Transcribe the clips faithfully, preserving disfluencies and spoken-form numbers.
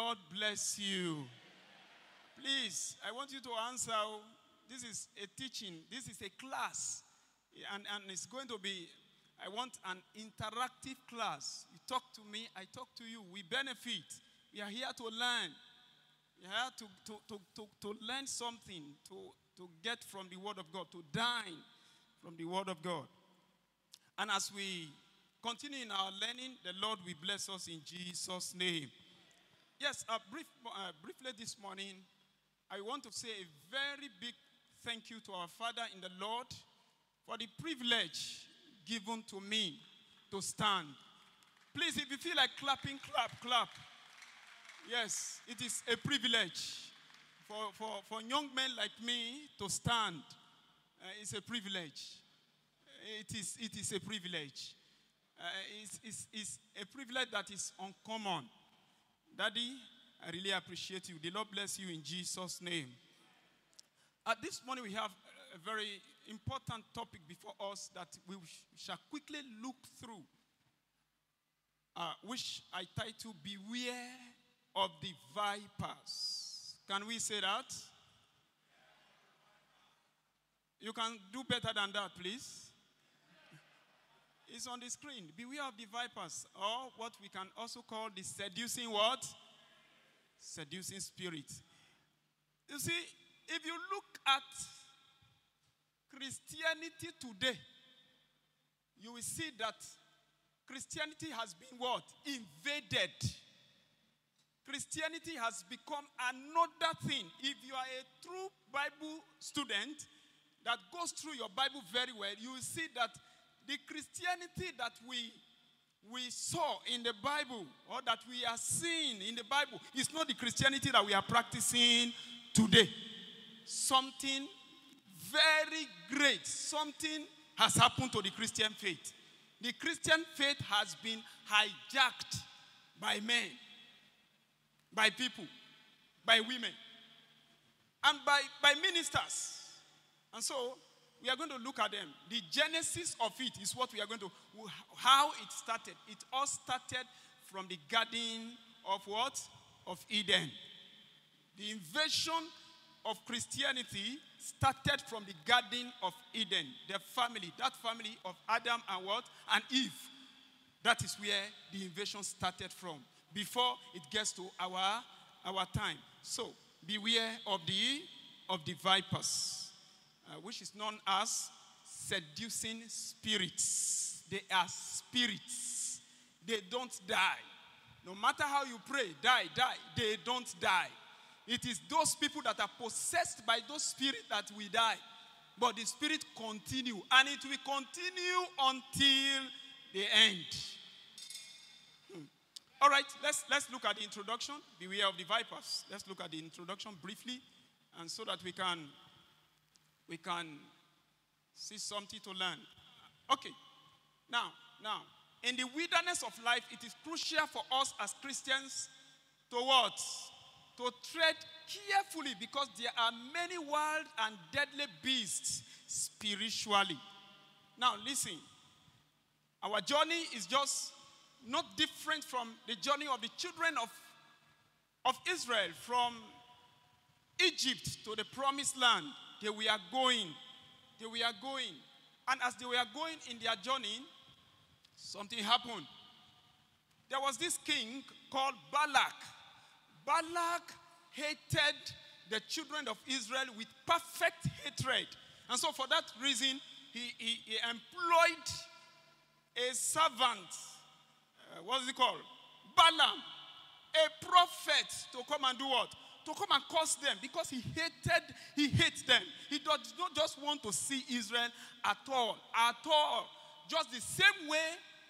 Lord bless you. Please, I want you to answer. This is a teaching. This is a class. And, and it's going to be, I want an interactive class. You talk to me, I talk to you. We benefit. We are here to learn. We are here to, to, to, to, to learn something, to, to get from the Word of God, to dine from the Word of God. And as we continue in our learning, the Lord will bless us in Jesus' name. Yes, uh, brief, uh, briefly this morning, I want to say a very big thank you to our Father in the Lord for the privilege given to me to stand. Please, if you feel like clapping, clap, clap. Yes, it is a privilege for, for, for young men like me to stand. Uh, it's a privilege. It is, it is a privilege. Uh, it's, it's, it's a privilege that is uncommon. Daddy, I really appreciate you. The Lord bless you in Jesus' name. Uh, this morning we have a very important topic before us that we shall quickly look through, uh, which I title, Beware of the Vipers. Can we say that? You can do better than that, please. It's on the screen. Beware of the vipers, or what we can also call the seducing what? Seducing spirit. You see, if you look at Christianity today, you will see that Christianity has been what? Invaded. Christianity has become another thing. If you are a true Bible student that goes through your Bible very well, you will see that the Christianity that we, we saw in the Bible, or that we are seeing in the Bible, is not the Christianity that we are practicing today. Something very great, something has happened to the Christian faith. The Christian faith has been hijacked by men, by people, by women, and by, by ministers. And so, we are going to look at them. The genesis of it is what we are going to, how it started. It all started from the garden of what? Of Eden. The invasion of Christianity started from the garden of Eden. The family, that family of Adam and what? And Eve. That is where the invasion started from, before it gets to our, our time. So, beware of the, of the vipers. Uh, which is known as seducing spirits. They are spirits. They don't die. No matter how you pray, die, die, they don't die. It is those people that are possessed by those spirits that will die. But the spirit continue, and it will continue until the end. Hmm. All right, let's, let's look at the introduction. Beware of the vipers. Let's look at the introduction briefly, and so that we can we can see something to learn. Okay, now, now, in the wilderness of life, it is crucial for us as Christians to what? To tread carefully, because there are many wild and deadly beasts spiritually. Now, listen, our journey is just not different from the journey of the children of, of Israel from Egypt to the promised land. They were going. They were going. And as they were going in their journey, something happened. There was this king called Balak. Balak hated the children of Israel with perfect hatred. And so for that reason, he, he, he employed a servant. Uh, what is it called? Balaam. A prophet to come and do what? To come and curse them, because he hated, he hates them. He does not just want to see Israel at all, at all. Just the same way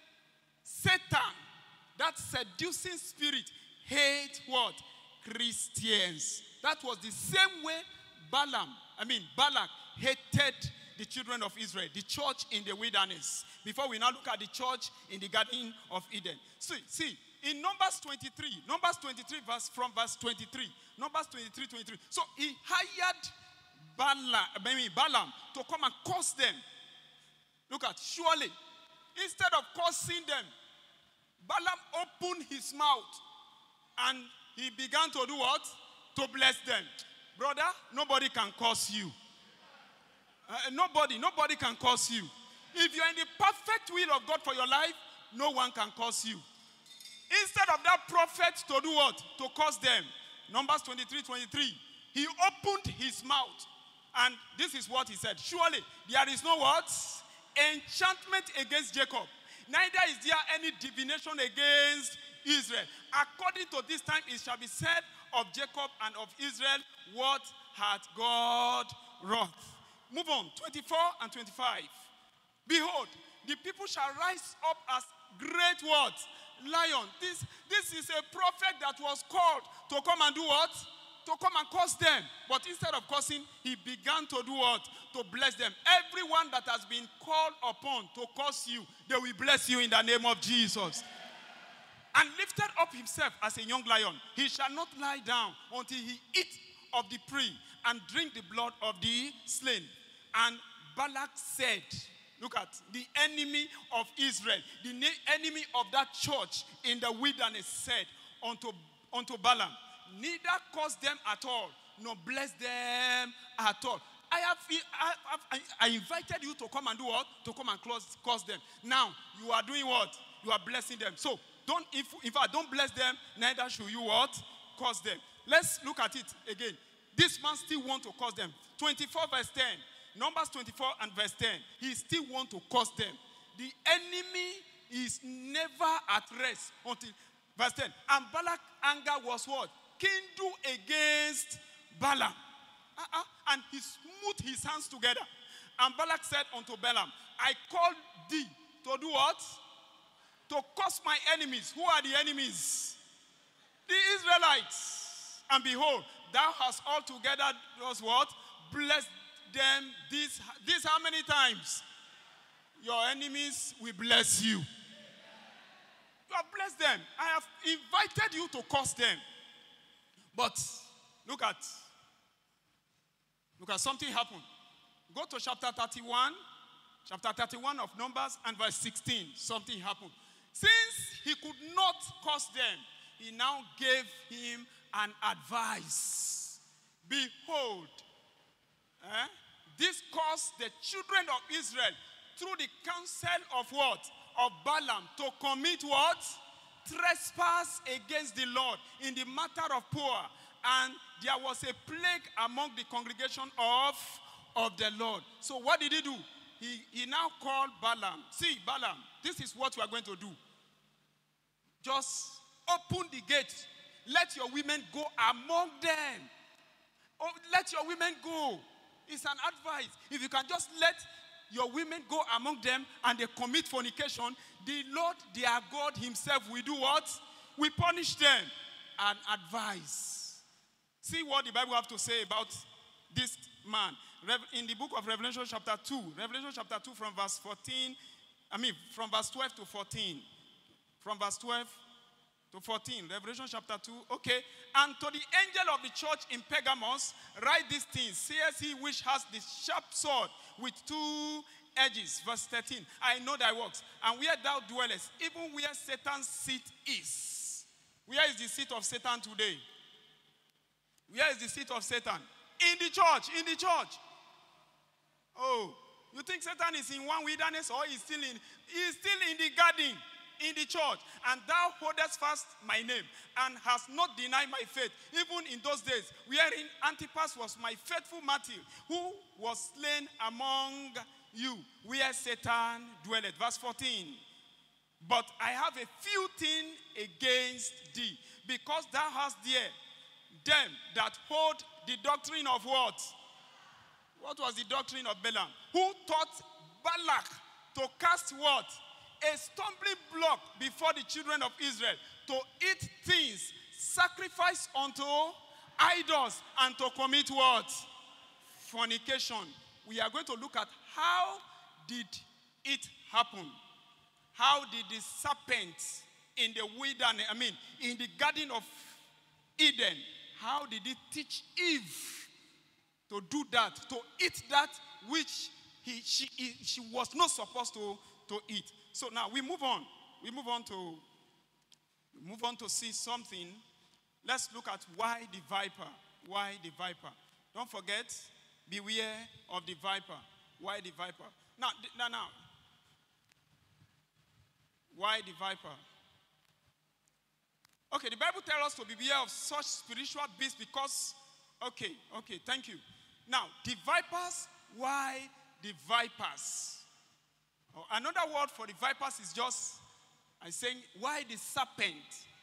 Satan, that seducing spirit, hates what? Christians. That was the same way Balaam, I mean Balak, hated the children of Israel, the church in the wilderness. Before we now look at the church in the Garden of Eden. See, see, in Numbers twenty-three, Numbers twenty-three, verse from verse twenty-three, Numbers twenty-three, twenty-three. So he hired Balaam, I mean Balaam to come and curse them. Look at, surely, instead of cursing them, Balaam opened his mouth and he began to do what? To bless them. Brother, nobody can curse you. Uh, nobody, nobody can curse you. If you're in the perfect will of God for your life, no one can curse you. Instead of that prophet to do what? To curse them. Numbers twenty-three, twenty-three. He opened his mouth. And this is what he said. Surely there is no what? Enchantment against Jacob. Neither is there any divination against Israel. According to this time, it shall be said of Jacob and of Israel, what hath God wrought? Move on, twenty-four and twenty-five. Behold, the people shall rise up as great what? Lion. This, this is a prophet that was called to come and do what? To come and curse them. But instead of cursing, he began to do what? To bless them. Everyone that has been called upon to curse you, they will bless you in the name of Jesus. And lifted up himself as a young lion, he shall not lie down until he eat of the prey and drink the blood of the slain. And Balak said, look at the enemy of Israel, the enemy of that church in the wilderness said unto, unto Balaam, neither curse them at all, nor bless them at all. I have, I, have, I invited you to come and do what? To come and curse, curse them. Now, you are doing what? You are blessing them. So, don't, if, if I don't bless them, neither should you what? Curse them. Let's look at it again. This man still wants to curse them. twenty-four verse ten. Numbers twenty-four and verse ten. He still wants to curse them. The enemy is never at rest until verse ten. And Balak's anger was what? Kindled against Balaam. Uh-uh. And he smote his hands together. And Balak said unto Balaam, I called thee to do what? To curse my enemies. Who are the enemies? The Israelites. And behold, thou hast altogether does what? Blessed them this, this how many times? Your enemies will bless you. You have blessed them. I have invited you to curse them. But look at, look at something happened. Go to chapter thirty-one, chapter thirty-one of Numbers and verse sixteen. Something happened. Since he could not curse them, he now gave him an advice. Behold, eh, this caused the children of Israel through the counsel of what? Of Balaam to commit what? Trespass against the Lord in the matter of Peor. And there was a plague among the congregation of, of the Lord. So what did he do? He, he now called Balaam. See, Balaam, this is what we are going to do. Just open the gate. Let your women go among them. Oh, let your women go. It's an advice. If you can just let your women go among them and they commit fornication, the Lord, their God himself, will do what? We punish them. An advice. See what the Bible have to say about this man. In the book of Revelation chapter two. Revelation chapter two from verse fourteen. I mean, from verse twelve to fourteen. From verse twelve to fourteen. Revelation chapter two. Okay. And to the angel of the church in Pergamos, write these things. Says he which has the sharp sword with two edges. Verse thirteen. I know thy works. And where thou dwellest, even where Satan's seat is. Where is the seat of Satan today? Where is the seat of Satan? In the church. In the church. Oh. You think Satan is in one wilderness or he's still in, he's still in the garden, in the church. And thou holdest fast my name and hast not denied my faith. Even in those days, wherein Antipas was my faithful martyr, who was slain among you, where Satan dwelleth. Verse fourteen. But I have a few things against thee, because thou hast there them that hold the doctrine of what? What was the doctrine of Balaam? Who taught Balak to cast what? A stumbling block before the children of Israel, to eat things sacrificed unto idols, and to commit what? Fornication. We are going to look at how did it happen. How did the serpent in the wilderness, I mean, in the Garden of Eden, how did it teach Eve to do that, to eat that which he, she, he, she was not supposed to, to eat? So now we move on. We move on to we move on to see something let's look at why the viper. Why the viper? Don't forget, beware of the viper. Why the viper? Now, now, now. Why the viper? Okay, the Bible tells us to beware of such spiritual beasts because, okay, okay, thank you. Now, the vipers, why the vipers? Oh, another word for the vipers is just, I'm saying, why the serpent?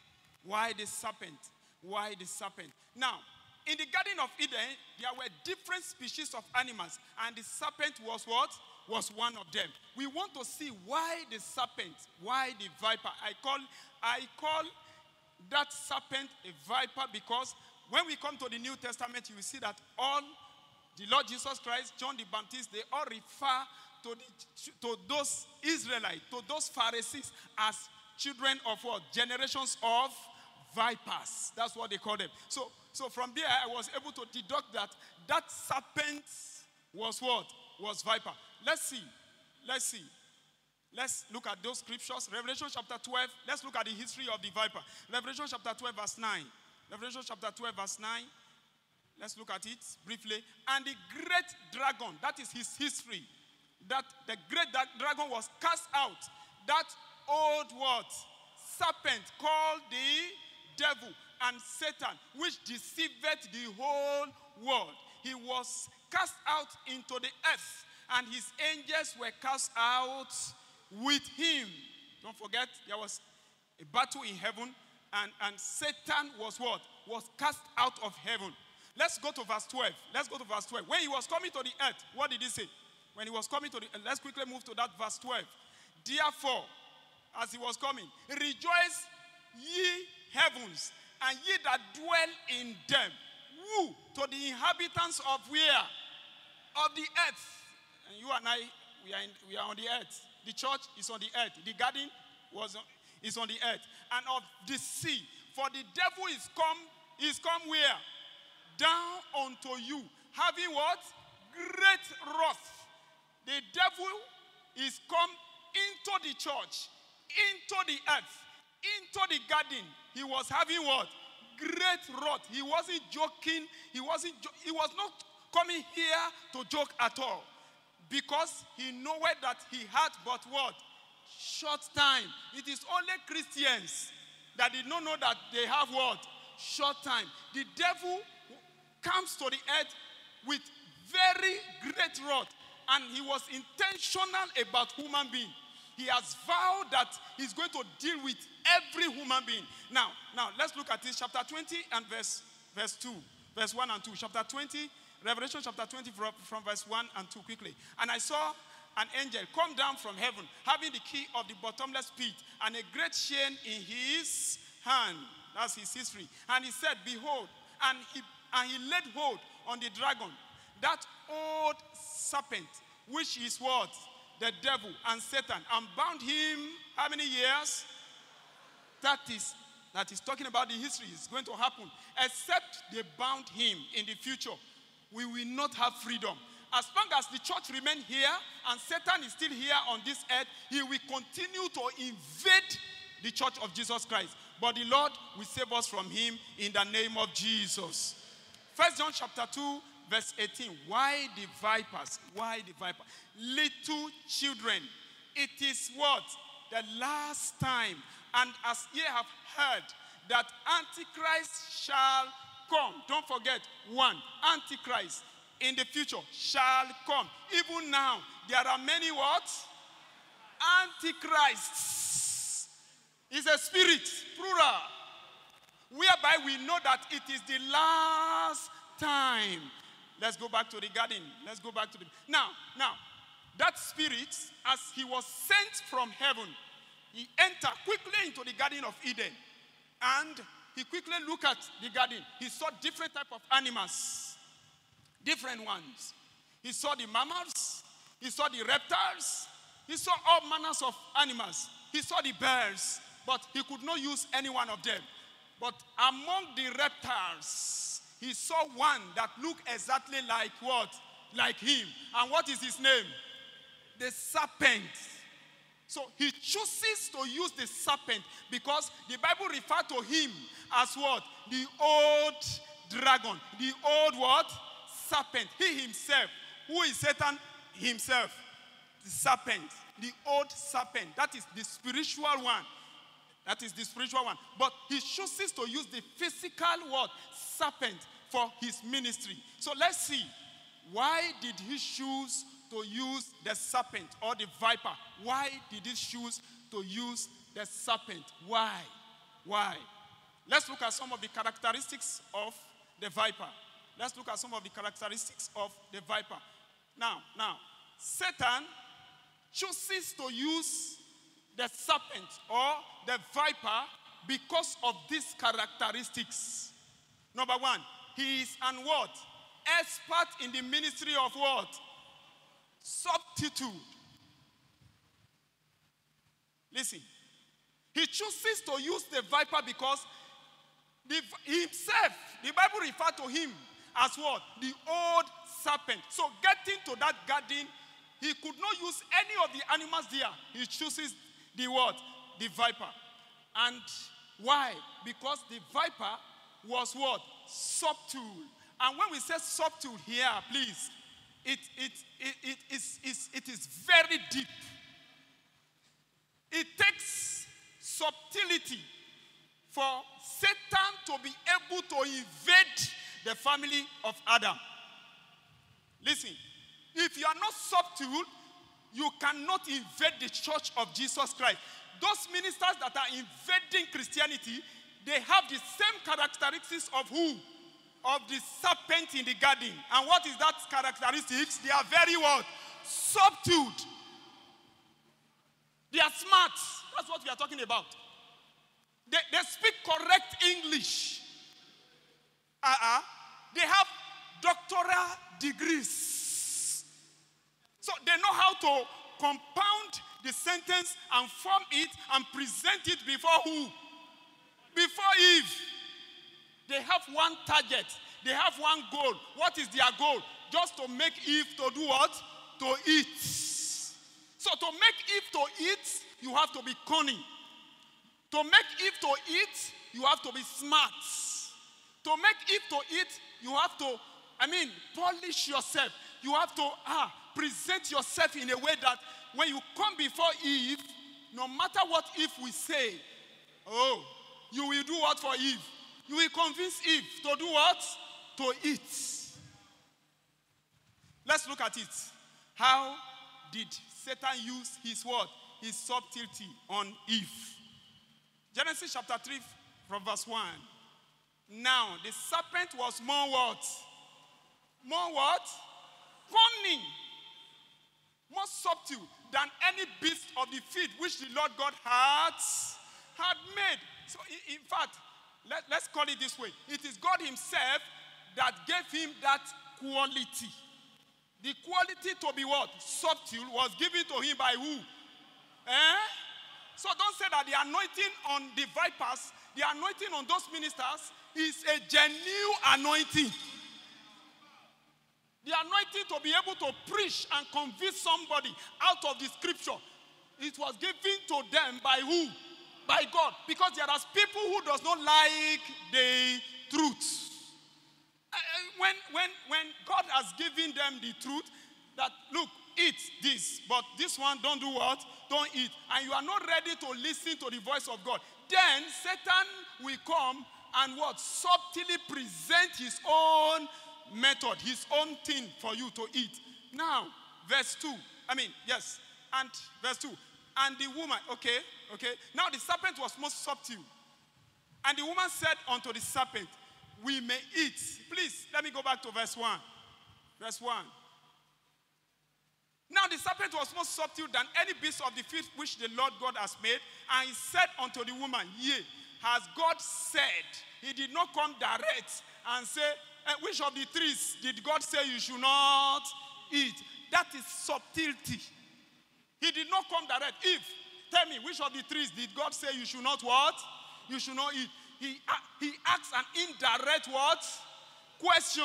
Why the serpent? Why the serpent? Now, in the Garden of Eden, there were different species of animals, and the serpent was what? Was one of them. We want to see why the serpent, why the viper. I call, I call that serpent a viper because when we come to the New Testament, you will see that all the Lord Jesus Christ, John the Baptist, they all refer to, the, to those Israelites, to those Pharisees as children of what? Generations of vipers. That's what they call them. So, so from there, I was able to deduct that that serpent was what? Was viper. Let's see. Let's see. Let's look at those scriptures. Revelation chapter twelve. Let's look at the history of the viper. Revelation chapter twelve, verse nine. Revelation chapter twelve, verse nine. Let's look at it briefly. And the great dragon, that is his history. That the great dragon was cast out. That old what? Serpent called the devil and Satan, which deceiveth the whole world. He was cast out into the earth, and his angels were cast out with him. Don't forget, there was a battle in heaven, and, and Satan was what? Was cast out of heaven. Let's go to verse twelve. Let's go to verse twelve. When he was coming to the earth, what did he say? When he was coming to the earth, let's quickly move to that verse twelve. Therefore, as he was coming, rejoice ye heavens, and ye that dwell in them. Woo! To the inhabitants of where? Of the earth. And you and I, we are, in, we are on the earth. The church is on the earth. The garden was on, is on the earth. And of the sea. For the devil is come, is come where? Down unto you. Having what? Great wrath. The devil is come into the church, into the earth, into the garden. He was having what? Great wrath. He wasn't joking. He wasn't. Jo- he was not coming here to joke at all, because he knew that he had but what? Short time. It is only Christians that did not know that they have what? Short time. The devil comes to the earth with very great wrath, and he was intentional about human being. He has vowed that he's going to deal with every human being. Now, now let's look at this, chapter twenty and verse, verse two. Verse one and two. Chapter twenty, Revelation chapter twenty from, from verse one and two quickly. And I saw an angel come down from heaven, having the key of the bottomless pit and a great chain in his hand. That's his history. And he said, behold, and he, and he laid hold on the dragon, that old serpent, which is what? The devil and Satan, and bound him how many years? That is, that is talking about the history. It's going to happen. Except they bound him in the future, we will not have freedom. As long as the church remains here and Satan is still here on this earth, he will continue to invade the church of Jesus Christ. But the Lord will save us from him in the name of Jesus. First John chapter two, verse eighteen. Why the vipers? Why the viper? Little children, it is what? The last time. And as ye have heard that Antichrist shall come. Don't forget, one, Antichrist in the future shall come. Even now, there are many what? Antichrists. It's a spirit, plural. Whereby we know that it is the last time. Let's go back to the garden. Let's go back to the... Now, now, that spirit, as he was sent from heaven, he entered quickly into the Garden of Eden. And he quickly looked at the garden. He saw different type of animals. Different ones. He saw the mammals. He saw the reptiles. He saw all manners of animals. He saw the birds. But he could not use any one of them. But among the reptiles, he saw one that looked exactly like what? Like him. And what is his name? The serpent. So he chooses to use the serpent because the Bible refers to him as what? The old dragon. The old what? Serpent. He himself. Who is Satan himself? The serpent. The old serpent. That is the spiritual one. That is the spiritual one. But he chooses to use the physical word, serpent, for his ministry. So let's see. Why did he choose to use the serpent or the viper? Why did he choose to use the serpent? Why? Why? Let's look at some of the characteristics of the viper. Let's look at some of the characteristics of the viper. Now, now, Satan chooses to use the serpent or the viper because of these characteristics. Number one, he is an what? Expert in the ministry of what? Substitute. Listen. He chooses to use the viper because the, himself, the Bible refers to him as what? The old serpent. So getting to that garden, he could not use any of the animals there. He chooses the what? The viper. And why? Because the viper was what? Subtle. And when we say subtle here, please, it, it, it, it, is, is, it is very deep. It takes subtlety for Satan to be able to invade the family of Adam. Listen, if you are not subtle, you cannot invade the church of Jesus Christ. Those ministers that are invading Christianity, they have the same characteristics of who? Of the serpent in the garden. And what is that characteristics? They are very what? Subdued. They are smart. That's what we are talking about. They, they speak correct English. Uh-uh. They have doctoral degrees. So they know how to compound the sentence and form it and present it before who? Before Eve. They have one target. They have one goal. What is their goal? Just to make Eve to do what? To eat. So to make Eve to eat, you have to be cunning. To make Eve to eat, you have to be smart. To make Eve to eat, you have to, I mean, polish yourself. You have to ah, present yourself in a way that when you come before Eve, no matter what Eve will say, oh, you will do what for Eve? You will convince Eve to do what? To eat. Let's look at it. How did Satan use his word? His subtlety on Eve. Genesis chapter three from verse one. Now the serpent was more what? More what? Cunning. More subtle than any beast of the field which the Lord God had, had made. So in, in fact, Let, let's call it this way. It is God himself that gave him that quality. The quality to be what? Subtle was given to him by who? Eh? So don't say that the anointing on the vipers, the anointing on those ministers is a genuine anointing. The anointing to be able to preach and convince somebody out of the scripture, it was given to them by who? By God. Because there are people who does not like the truth. When, when, when God has given them the truth, that look, eat this, but this one don't do what? Don't eat. And you are not ready to listen to the voice of God. Then Satan will come and what? Subtly present his own method, his own thing for you to eat. Now, verse two. I mean, yes. And verse two. And the woman, okay, okay. Now the serpent was most subtle. And the woman said unto the serpent, we may eat. Please, let me go back to verse one. Verse one. Now the serpent was more subtle than any beast of the field which the Lord God has made. And he said unto the woman, yea, has God said? He did not come direct and say, eh, which of the trees did God say you should not eat? That is subtlety. He did not come direct. If, tell me, which of the trees did God say you should not what? You should not eat. He, he asks an indirect what? Question.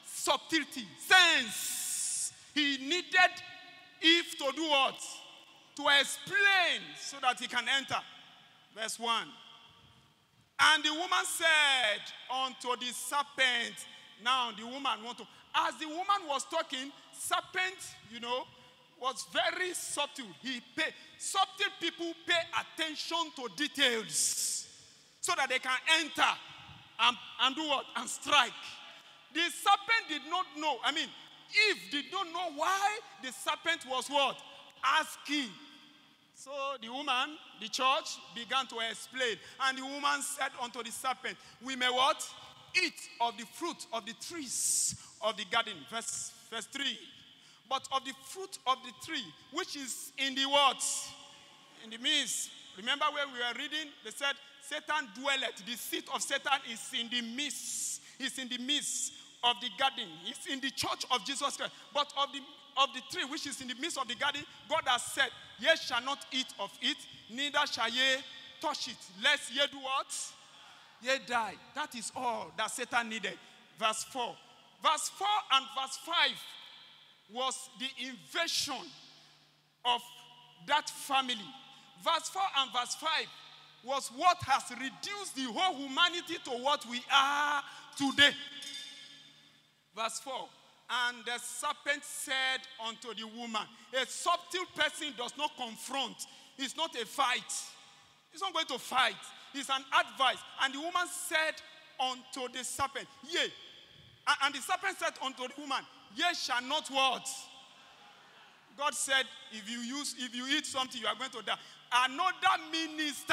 Subtlety. Sense. He needed Eve to do what? to explain so that he can enter. Verse one. And the woman said unto the serpent, now the woman want to, as the woman was talking, serpent, you know, was very subtle. He pay, subtle people pay attention to details so that they can enter and, and do what? And strike. The serpent did not know. I mean, Eve did not know why the serpent was what? Asking. So the woman, the church, began to explain. And the woman said unto the serpent, we may what? Eat of the fruit of the trees of the garden. Verse, verse three. But of the fruit of the tree, which is in the what? In the midst. Remember where we were reading? They said, Satan dwelleth. The seat of Satan is in the midst. It's in the midst of the garden. It's in the church of Jesus Christ. But of the of the tree which is in the midst of the garden, God has said, ye shall not eat of it, neither shall ye touch it, lest ye do what? Ye die. That is all that Satan needed. Verse four. Verse four and verse five was the invasion of that family. Verse four and verse five was what has reduced the whole humanity to what we are today. Verse four. And the serpent said unto the woman, a subtle person does not confront. It's not a fight. He's not going to fight. It's an advice. And the woman said unto the serpent, yea. And the serpent said unto the woman, ye shall not what? God said, if you use, if you eat something, you are going to die. Another minister,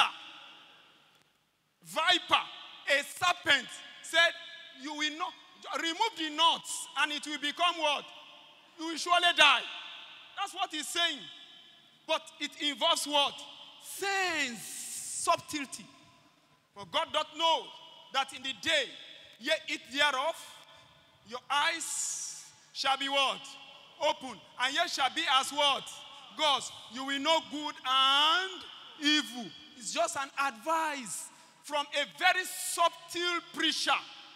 viper, a serpent, said, you will not. Remove the knots and it will become what? You will surely die. That's what he's saying. But it involves what? Sense, subtlety. For God doth know that in the day ye eat thereof, your eyes shall be what? Open. And ye shall be as what? Gods. You will know good and evil. It's just an advice from a very subtle preacher.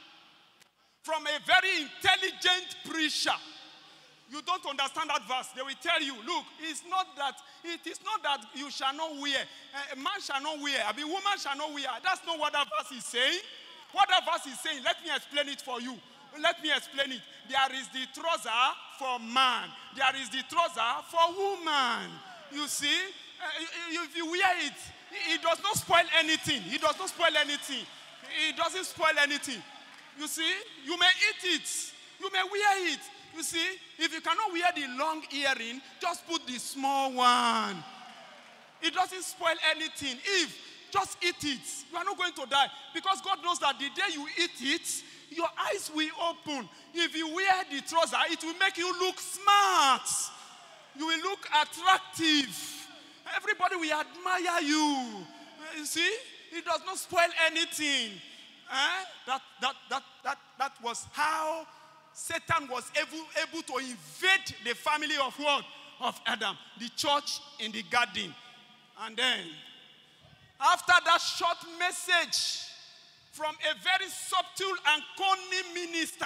From a very intelligent preacher. You don't understand that verse. They will tell you, look, it's not that, it is not that you shall not wear. A man shall not wear. A woman shall not wear. That's not what that verse is saying. What that verse is saying, let me explain it for you. Let me explain it. There is the trouser for man. There is the trouser for woman. You see, uh, if you wear it, it does not spoil anything. It does not spoil anything. It doesn't spoil anything. You see, you may eat it. You may wear it. You see, if you cannot wear the long earring, just put the small one. It doesn't spoil anything. If, just eat it. You are not going to die. Because God knows that the day you eat it, your eyes will open. If you wear the trouser, it will make you look smart. You will look attractive. Everybody will admire you. You see, it does not spoil anything. Eh? That, that, that, that, that was how Satan was able, able to invade the family of what? Of Adam. The church in the garden. And then, after that short message from a very subtle and cunning minister,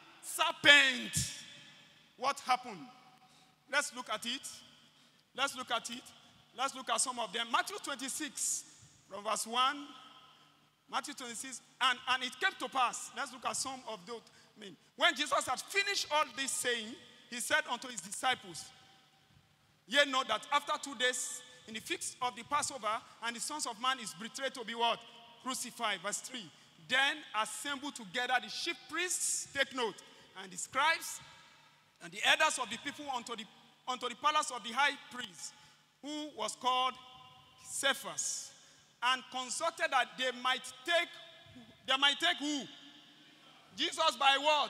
serpent, what happened? Let's look at it. Let's look at it. Let's look at some of them. Matthew twenty-six, from verse one. Matthew twenty-six, and, and it came to pass. Let's look at some of those. I mean, when Jesus had finished all this saying, he said unto his disciples, ye know that after two days, in the feast of the Passover, and the Son of Man is betrayed to be what? Crucified. Verse three. Then assembled together the chief priests, take note, and the scribes, and the elders of the people unto the, unto the palace of the high priest, who was called Cephas, and consulted that they might take, they might take who? Jesus by what?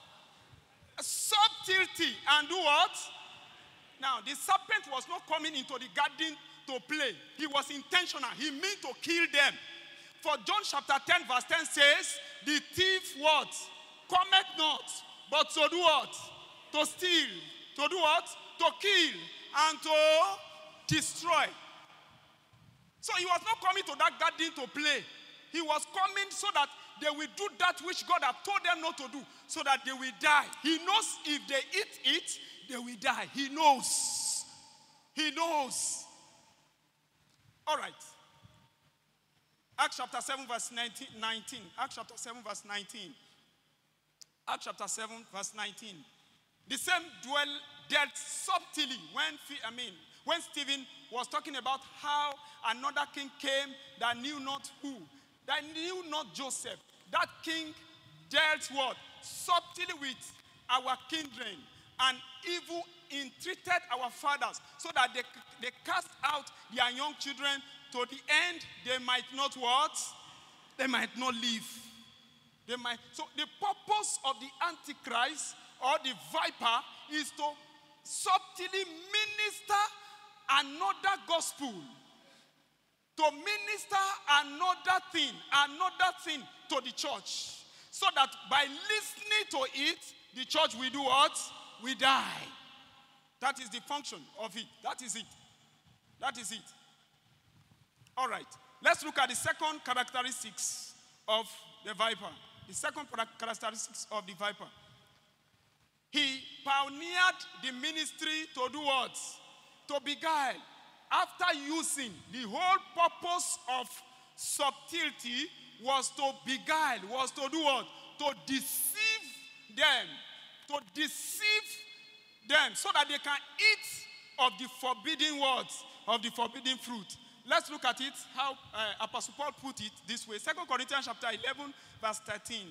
Subtlety, and do what? Now, the serpent was not coming into the garden to play. He was intentional. He meant to kill them. For John chapter ten verse ten says, the thief what? Cometh not, but to do what? To steal. To do what? To kill and to destroy. So he was not coming to that garden to play. He was coming so that they will do that which God had told them not to do, so that they will die. He knows if they eat it, they will die. He knows. He knows. All right. Acts chapter seven, verse nineteen. Acts chapter seven, verse nineteen. Acts chapter seven, verse nineteen. The same dwell dealt subtly when, I mean, when Stephen was talking about how another king came that knew not who, that knew not Joseph. That king dealt what? Subtly with our kindred and evil entreated our fathers so that they, they cast out their young children to the end they might not what? They might not live. They might. So the purpose of the Antichrist or the viper is to subtly minister another gospel, to minister another thing, another thing to the church, so that by listening to it, the church will do what? We die. That is the function of it. That is it. That is it. All right. Let's look at the second characteristics of the viper. The second characteristics of the viper. He pioneered the ministry to do what? To beguile. After using the whole purpose of subtlety was to beguile, was to do what? To deceive them. To deceive them so that they can eat of the forbidden words, of the forbidden fruit. Let's look at it, how uh, Apostle Paul put it this way. Second Corinthians chapter eleven, verse thirteen.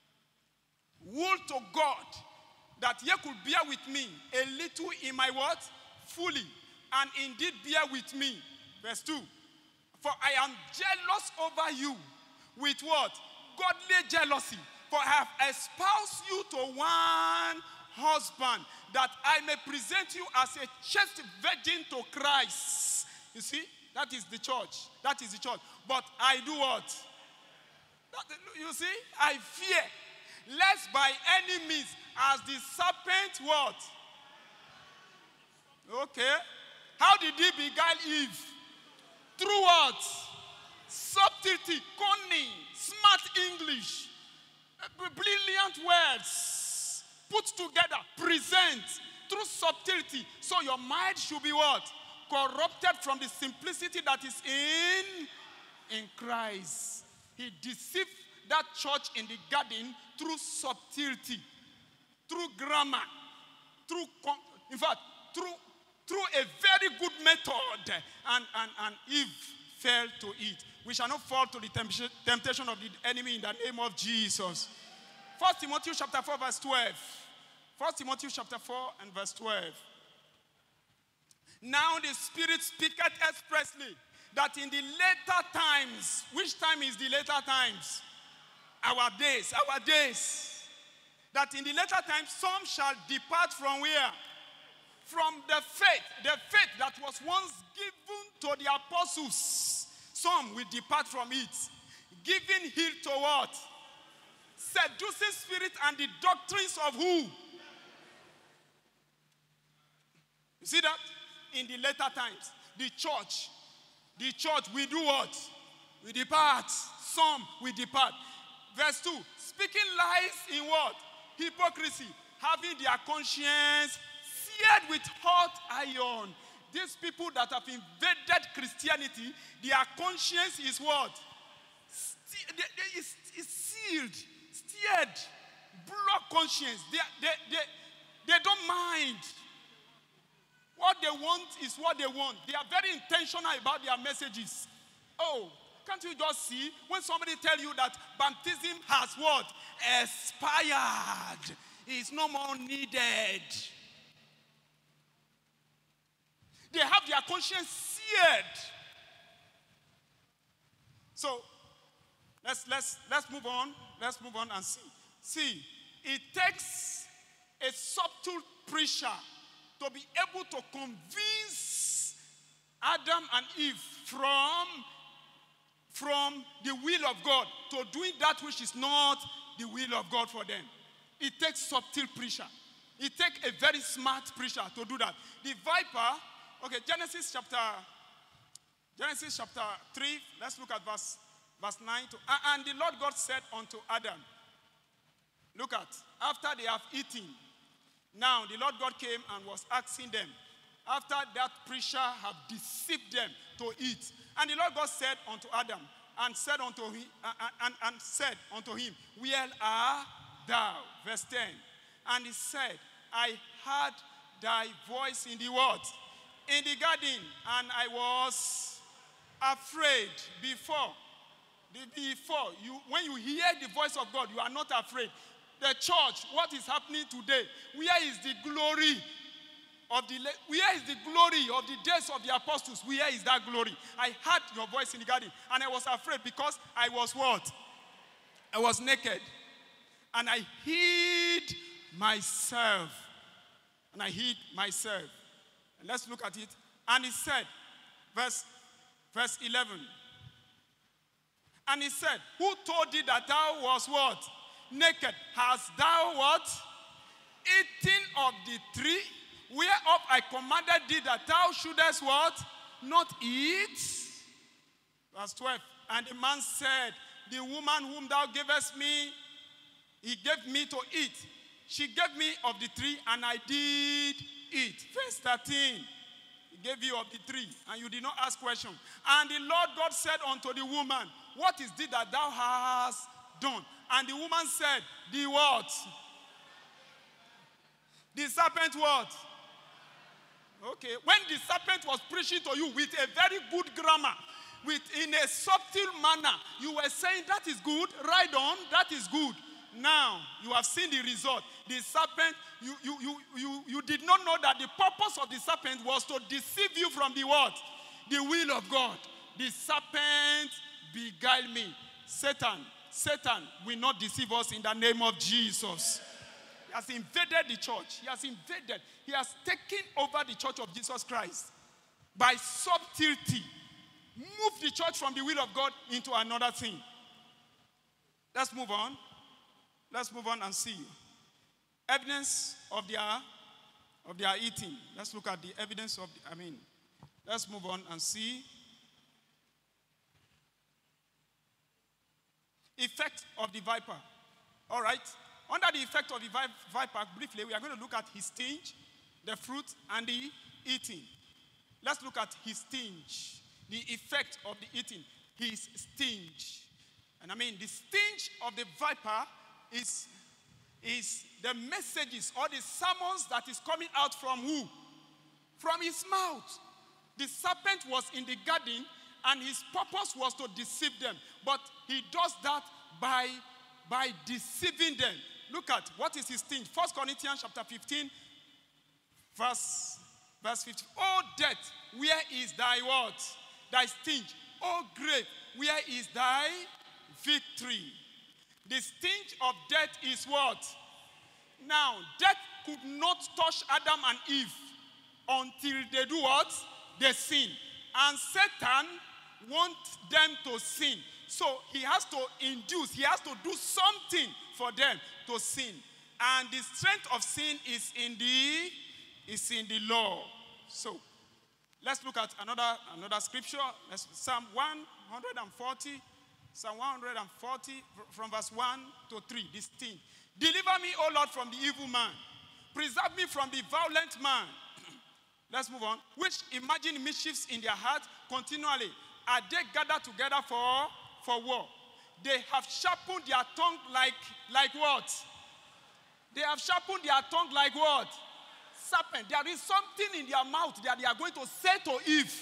Would to God that ye could bear with me a little in my what? Fully. And indeed bear with me. Verse two. For I am jealous over you with what? Godly jealousy. For I have espoused you to one husband, that I may present you as a chaste virgin to Christ. You see? That is the church. That is the church. But I do what? That, you see? I fear, lest by any means, as the serpent what? Okay. How did he beguile Eve? Through what? Subtlety, cunning, smart English, brilliant words, put together, present, through subtlety. So your mind should be what? Corrupted from the simplicity that is in, in Christ. He deceived that church in the garden through subtlety, through grammar, through, in fact, through, through a very good method. And, and, and Eve fell to it. We shall not fall to the temptation of the enemy in the name of Jesus. First Timothy chapter four, verse twelve. First Timothy chapter four and verse twelve. Now the Spirit speaketh expressly that in the later times, which time is the later times? Our days, our days. That in the later times, some shall depart from where? From the faith, the faith that was once given to the apostles. Some will depart from it. Giving heed to what? Seducing spirit and the doctrines of who? You see that? In the later times, the church, the church, we do what? We depart. Some we depart. Verse two, speaking lies in what? Hypocrisy. Having their conscience seared with hot iron. These people that have invaded Christianity, their conscience is what? It's sealed, steered, block conscience. They, they, they, they don't mind. What they want is what they want. They are very intentional about their messages. Oh, can't you just see when somebody tell you that baptism has what? Expired. It's no more needed. They have their conscience seared. So let's let's let's move on. Let's move on and see. See, it takes a subtle preacher to be able to convince Adam and Eve from, from the will of God to doing that which is not the will of God for them. It takes subtle preacher. It takes a very smart preacher to do that. The viper, okay, Genesis chapter, Genesis chapter three, let's look at verse, verse nine. To, and the Lord God said unto Adam, look at, after they have eaten, now the Lord God came and was asking them, after that preacher have deceived them to eat, And the Lord God said unto Adam, and said unto him, and, and, and said unto him, where art thou? Verse ten. And he said, I heard thy voice in the what? In the garden, and I was afraid. Before, before you, when you hear the voice of God, you are not afraid. The church, what is happening today? Where is the glory of the, where is the glory of the days of the apostles? Where is that glory? I heard your voice in the garden, and I was afraid because I was what? I was naked, and I hid myself. And I hid myself. And let's look at it. And he said, verse, verse eleven. And he said, who told thee that thou was what? Naked. Hast thou what? Eaten of the tree whereof I commanded thee that thou shouldest what? Not eat. Verse twelve. And the man said, the woman whom thou gavest me, he gave me to eat. She gave me of the tree, and I did eat. Verse thirteen. He gave you of the tree, and you did not ask question. And the Lord God said unto the woman, what is it that thou hast done? And the woman said, the what? The serpent what? Okay. When the serpent was preaching to you with a very good grammar, with in a subtle manner, you were saying, that is good, right on, that is good. Now, you have seen the result. The serpent, you, you, you, you, you did not know that the purpose of the serpent was to deceive you from the what? The will of God. The serpent beguiled me. Satan, Satan will not deceive us in the name of Jesus. He has invaded the church. He has invaded. He has taken over the church of Jesus Christ. By subtlety, move the church from the will of God into another thing. Let's move on. Let's move on and see evidence of their of their eating. Let's look at the evidence of the, I mean, let's move on and see effect of the viper. All right. Under the effect of the viper, briefly, we are going to look at his sting, the fruit, and the eating. Let's look at his sting, the effect of the eating, his sting. And I mean, the sting of the viper is, is the messages or the sermons that is coming out from who? From his mouth. The serpent was in the garden, and his purpose was to deceive them. But he does that by, by deceiving them. Look at what is his sting. First Corinthians chapter fifteen, verse, verse fifteen. Oh, death, where is thy what? Thy sting. Oh, grave, where is thy victory? The sting of death is what? Now, death could not touch Adam and Eve until they do what? They sin. And Satan wants them to sin. So he has to induce, he has to do something for them to sin. And the strength of sin is in the, is in the law. So let's look at another, another scripture. Let's, Psalm one forty. Psalm one forty from verse one to three. This thing. Deliver me, O Lord, from the evil man. Preserve me from the violent man. Let's move on. Which imagine mischiefs in their heart continually. Are they gathered together for, for war? They have sharpened their tongue like, like what? They have sharpened their tongue like what? Serpent. There is something in their mouth that they are going to say to Eve.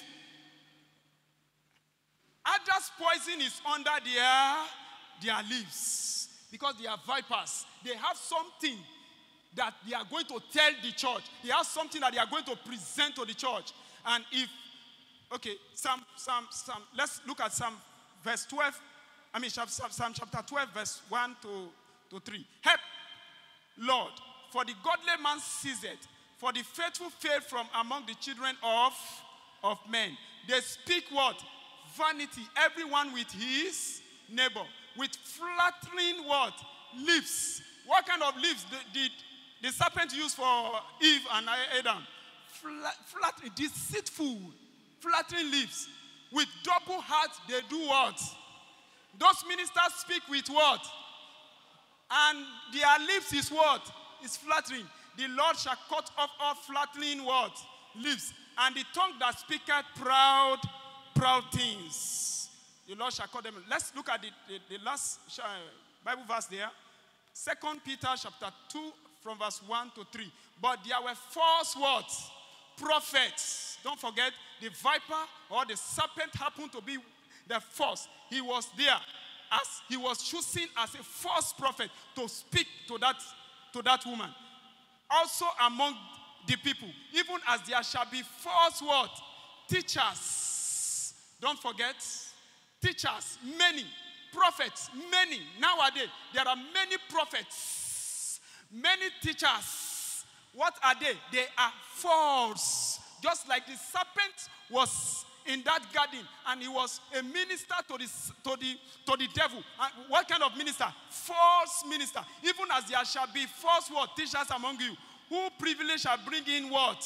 Others' poison is under their, their lips because they are vipers. They have something that they are going to tell the church. They have something that they are going to present to the church. And if, okay, Psalm, Psalm, Psalm, let's look at Psalm verse twelve. I mean, Psalm chapter twelve, verse one to, to three. Help, Lord, for the godly man ceaseth, for the faithful fail from among the children of, of men. They speak what? Vanity, everyone with his neighbor, with flattering what? Lips. What kind of lips did, did the serpent use for Eve and Adam? Flat, flattering, deceitful, flattering lips. With double heart, they do what? Those ministers speak with what? And their lips is what? Is flattering. The Lord shall cut off all flattering what? Lips. And the tongue that speaketh proud proud things, the Lord shall call them. Let's look at the, the, the last Bible verse there. Second Peter chapter two from verse one to three. But there were false words, prophets. Don't forget, the viper or the serpent happened to be the first. He was there as he was chosen as a false prophet to speak to that, to that woman. Also among the people, even as there shall be false what? Teachers. Don't forget, teachers, many. Prophets, many. Nowadays, there are many prophets, many teachers. What are they? They are false. Just like the serpent was in that garden and he was a minister to the, to the, to the devil. And what kind of minister? False minister. Even as there shall be false word teachers among you, who privilege shall bring in what?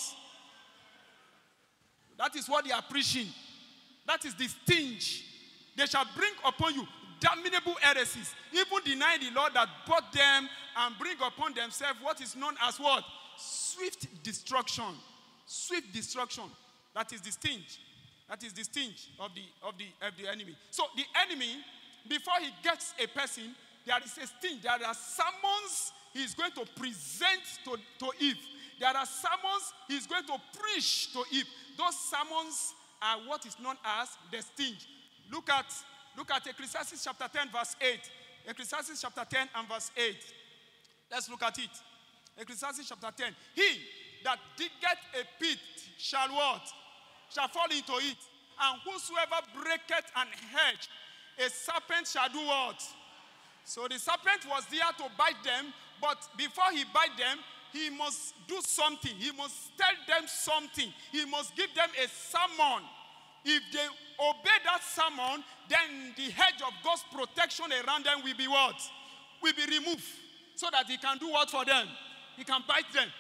That is what they are preaching. That is the stinge. They shall bring upon you damnable heresies, even deny the Lord that bought them, and bring upon themselves what is known as what? Swift destruction. Swift destruction. That is the stinge. That is the stinge of the, of the, of the enemy. So the enemy, before he gets a person, there is a stinge. There are sermons he is going to present to, to Eve. There are sermons he is going to preach to Eve. Those sermons are what is known as the stinge. Look at, look at Ecclesiastes chapter ten, verse eight. Ecclesiastes chapter ten and verse eight. Let's look at it. Ecclesiastes chapter ten. He that diggeth a pit shall what? Shall fall into it. And whosoever breaketh an hedge, a serpent shall do what? So the serpent was there to bite them, but before he bite them, he must do something. He must tell them something. He must give them a sermon. If they obey that sermon, then the hedge of God's protection around them will be what? Will be removed. So that he can do what for them? He can bite them.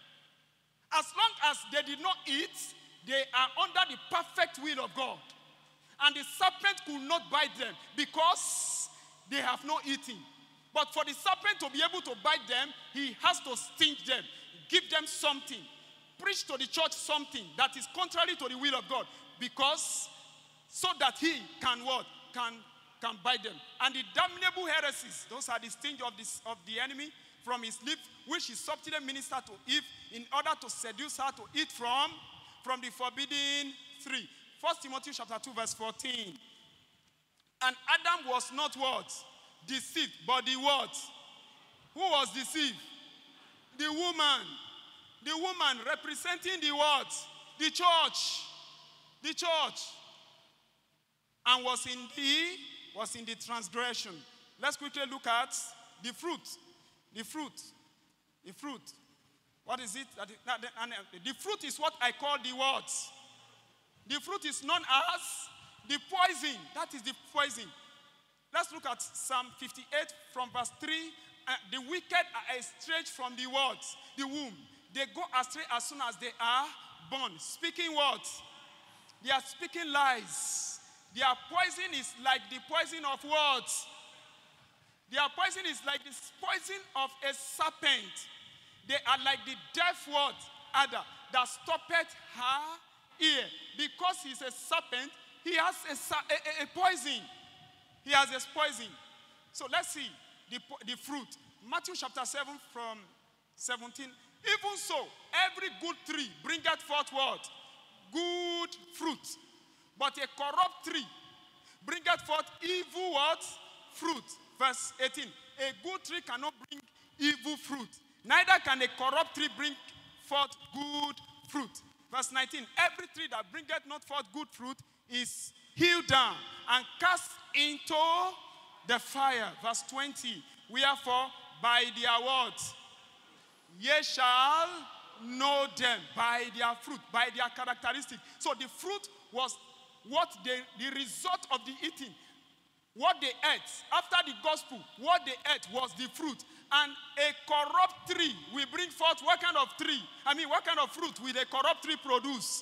As long as they did not eat, they are under the perfect will of God. And the serpent could not bite them because they have not eaten. But for the serpent to be able to bite them, he has to sting them, give them something, preach to the church something that is contrary to the will of God, because so that he can what? Can, can bite them. And the damnable heresies, those are the sting of, this, of the enemy from his lips, which he subtly ministered to Eve in order to seduce her to eat from, from the forbidden tree. First Timothy chapter two, verse fourteen. And Adam was not what? Deceived, but the what? Who was deceived? The woman. The woman representing the what? The church. The church. And was in the, was in the transgression. Let's quickly look at the fruit. The fruit. The fruit. What is it? The fruit is what I call the what? The fruit is known as the poison. That is the poison. Let's look at Psalm fifty-eight from verse three. Uh, the wicked are estranged from the what? The womb. They go astray as soon as they are born. Speaking what? They are speaking lies. Their poison is like the poison of what? Their poison is like the poison of a serpent. They are like the deaf what? Adder that stoppeth her ear. Because he's a serpent, he has a, a, a poison. He has a poison. So let's see the, the fruit. Matthew chapter seven from seventeen. Even so, every good tree bringeth forth what? Good fruit. But a corrupt tree bringeth forth evil what? Fruit. Verse eighteen. A good tree cannot bring evil fruit. Neither can a corrupt tree bring forth good fruit. Verse nineteen. Every tree that bringeth not forth good fruit is hewn down and cast into the fire. Verse twenty. Wherefore, by their words, ye shall know them. By their fruit, by their characteristic. So the fruit was what they, the result of the eating. What they ate after the gospel, what they ate was the fruit. And a corrupt tree will bring forth what kind of tree? I mean, what kind of fruit will a corrupt tree produce?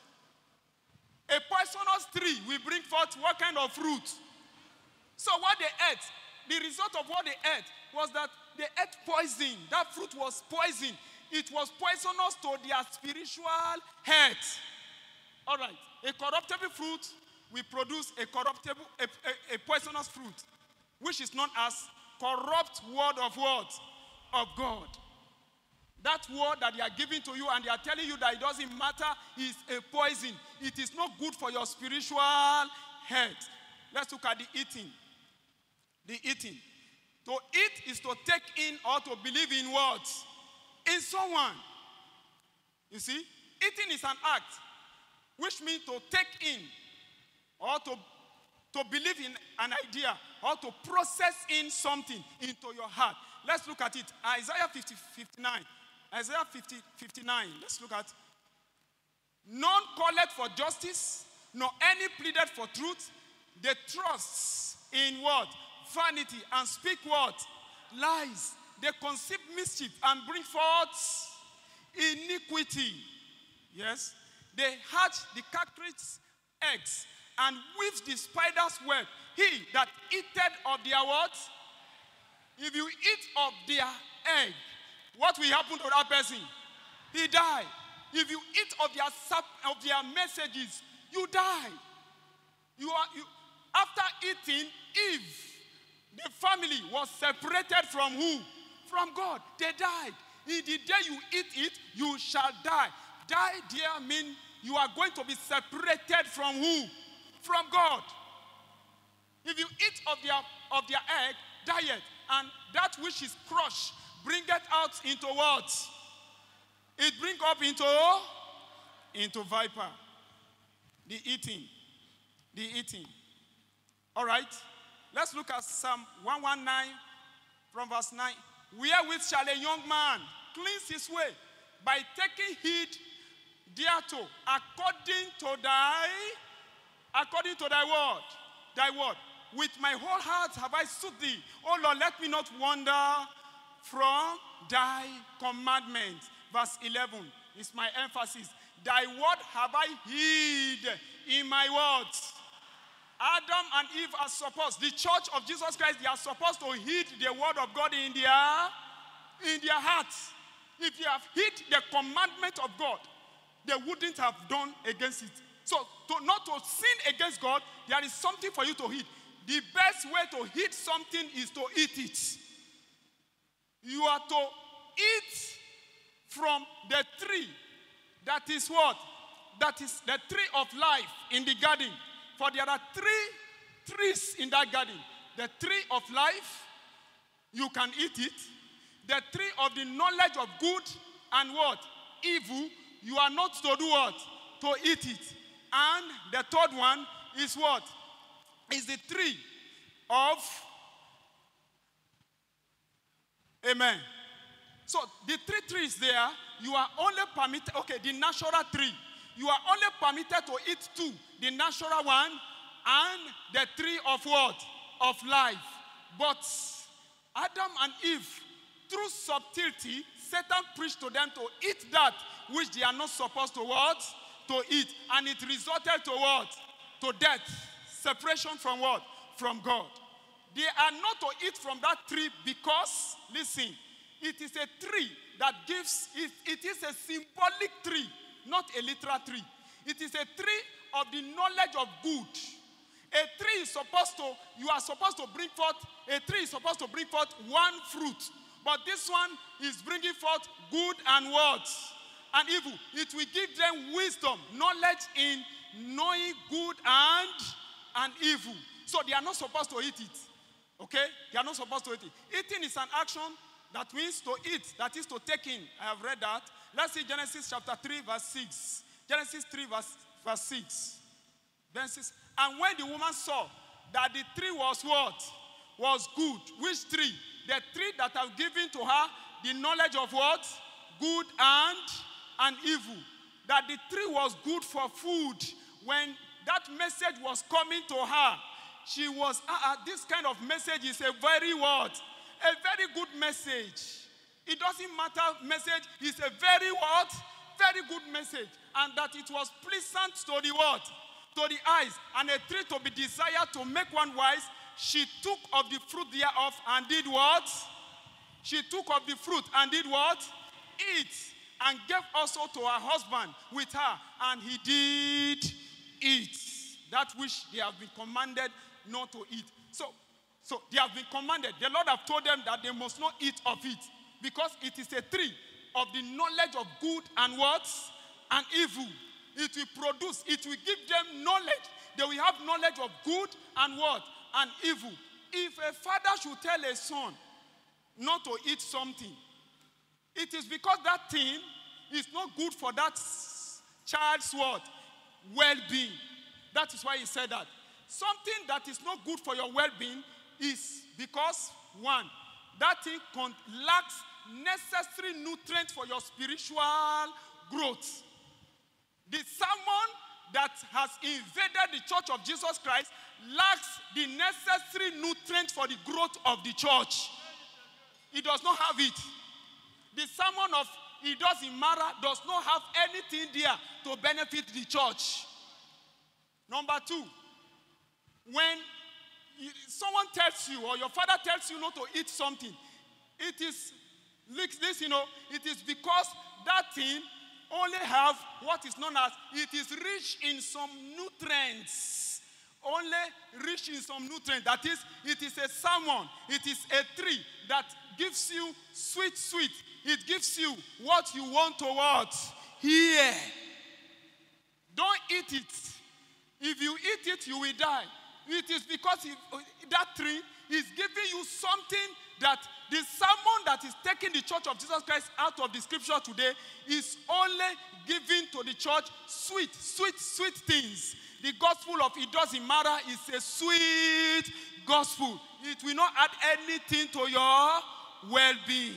A poisonous tree will bring forth what kind of fruit? So what they ate, the result of what they ate was that they ate poison. That fruit was poison. It was poisonous to their spiritual health. All right. A corruptible fruit will produce a corruptible, a, a, a poisonous fruit, which is known as corrupt word of what? Of God. That word that they are giving to you and they are telling you that it doesn't matter is a poison. It is not good for your spiritual health. Let's look at the eating. The eating. To eat is to take in or to believe in what? In someone. You see? Eating is an act, which means to take in or to, to believe in an idea or to process in something into your heart. Let's look at it. Isaiah fifty, fifty-nine. Isaiah fifty, fifty-nine. Let's look at. None calleth for justice, nor any pleaded for truth. They trust in what? Vanity, and speak what? Lies. They conceive mischief and bring forth iniquity. Yes. They hatch the cacri's eggs and weave the spider's web. He that eateth of their what? If you eat of their egg, what will happen to that person? He die. If you eat of their sap, of their messages, you die. You are you after eating, Eve, the family was separated from who? From God. They died. In the day you eat it, you shall die. Die there means you are going to be separated from who? From God. If you eat of their of their egg, diet, and that which is crushed, bring it out into what? It bring up into into viper. The eating. The eating. All right. Let's look at Psalm one nineteen from verse nine. Wherewith shall a young man cleanse his way? By taking heed thereto, according to thy, according to thy word, thy word. With my whole heart have I sought thee. O Lord, let me not wander from thy commandments. Verse eleven is my emphasis. Thy word have I hid in my words. Adam and Eve are supposed, the church of Jesus Christ, they are supposed to heed the word of God in their, in their hearts. If they have hid the commandment of God, they wouldn't have done against it. So, to, not to sin against God, there is something for you to heed. The best way to heed something is to eat it. You are to eat from the tree that is what? That is the tree of life in the garden. For there are three trees in that garden. The tree of life, you can eat it. The tree of the knowledge of good and what? Evil, you are not to do what? To eat it. And the third one is what? Is the tree of, amen. So the three trees there, you are only permitted, okay, the natural tree. You are only permitted to eat two. The natural one and the tree of what? Of life. But Adam and Eve, through subtlety, Satan preached to them to eat that which they are not supposed to what? To eat. And it resulted to what? To death. Separation from what? From God. They are not to eat from that tree because, listen, it is a tree that gives, it, it is a symbolic tree, not a literal tree. It is a tree of the knowledge of good. A tree is supposed to, you are supposed to bring forth, a tree is supposed to bring forth one fruit. But this one is bringing forth good and what? And evil. It will give them wisdom, knowledge in knowing good and, and evil. So they are not supposed to eat it. Okay? They are not supposed to eat it. Eating is an action that means to eat, that is to take in. I have read that. Let's see Genesis chapter three, verse six. Genesis three, verse, verse six. Genesis. And when the woman saw that the tree was what? Was good. Which tree? The tree that I've given to her, the knowledge of what? Good and, and evil. That the tree was good for food. When that message was coming to her, she was, uh, uh, this kind of message is a very what? A very good message. It doesn't matter, message is a very what? Very good message. And that it was pleasant to the what? To the eyes. And a tree to be desired to make one wise. She took of the fruit thereof and did what? She took of the fruit and did what? Eat. And gave also to her husband with her. And he did eat. that which they have been commanded not to eat. So, so they have been commanded. The Lord have told them that they must not eat of it because it is a tree of the knowledge of good and what? And evil. It will produce, it will give them knowledge. They will have knowledge of good and what? And evil. If a father should tell a son not to eat something, it is because that thing is not good for that child's what? Well-being. That is why he said that. Something that is not good for your well-being is because, one, that thing lacks necessary nutrients for your spiritual growth. The sermon that has invaded the church of Jesus Christ lacks the necessary nutrients for the growth of the church. It does not have it. The sermon of it doesn't matter does not have anything there to benefit the church. Number two, when someone tells you or your father tells you not to eat something, it is, this, you know, it is because that thing only have what is known as, it is rich in some nutrients. Only rich in some nutrients. That is, it is a salmon. It is a tree that gives you sweet, sweet. It gives you what you want to what? Hear. Don't eat it. If you eat it, you will die. It is because it, that tree is giving you something that the sermon that is taking the church of Jesus Christ out of the scripture today is only giving to the church sweet, sweet, sweet things. The gospel of it doesn't matter is a sweet gospel. It will not add anything to your well-being.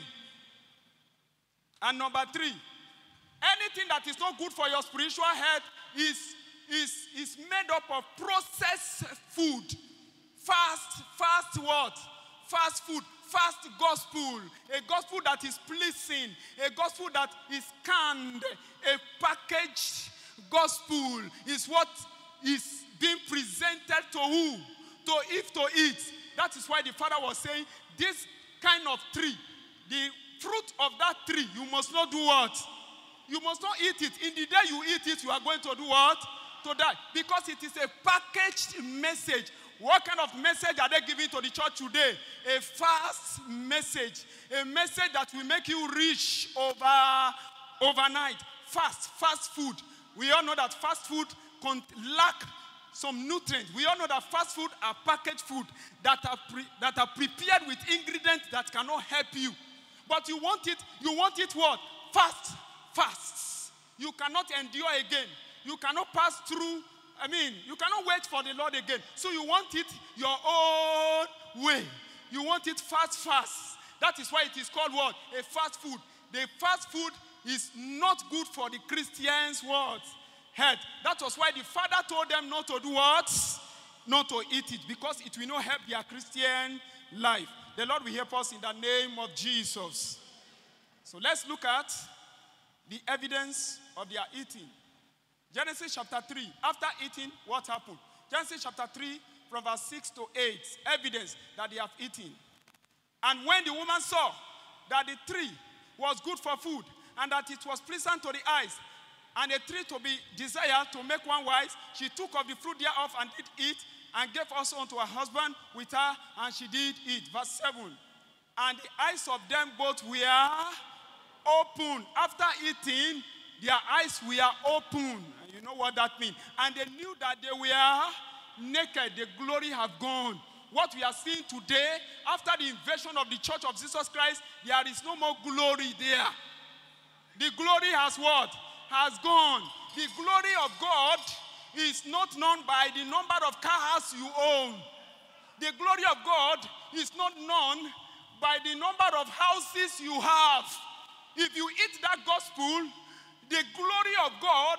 And number three, anything that is not good for your spiritual health is, is, is made up of processed food. Fast, fast what? Fast food. Fast gospel, a gospel that is pleasing, a gospel that is canned, a packaged gospel is what is being presented to who? To if to eat. That is why the father was saying, this kind of tree, the fruit of that tree, you must not do what? You must not eat it. In the day you eat it, you are going to do what? To die. Because it is a packaged message. What kind of message are they giving to the church today? A fast message. A message that will make you rich over, overnight. Fast, fast food. We all know that fast food lack some nutrients. We all know that fast food are packaged food that are, pre, that are prepared with ingredients that cannot help you. But you want it, you want it what? Fast, fast. You cannot endure again. You cannot pass through. I mean, you cannot wait for the Lord again. So you want it your own way. You want it fast, fast. That is why it is called what? A fast food. The fast food is not good for the Christians' what? Health. That was why the father told them not to do what? Not to eat it. Because it will not help their Christian life. The Lord will help us in the name of Jesus. So let's look at the evidence of their eating. Genesis chapter three. After eating, what happened? Genesis chapter three, from verse six to eight. Evidence that they have eaten. And when the woman saw that the tree was good for food, and that it was pleasant to the eyes, and a tree to be desired to make one wise, she took of the fruit thereof and did eat, and gave also unto her husband with her, and she did eat. Verse seven. And the eyes of them both were open. After eating, their eyes were open. You know what that means. And they knew that they were naked. The glory have gone. What we are seeing today, after the invasion of the church of Jesus Christ, there is no more glory there. The glory has what? Has gone. The glory of God is not known by the number of cars you own. The glory of God is not known by the number of houses you have. If you eat that gospel, the glory of God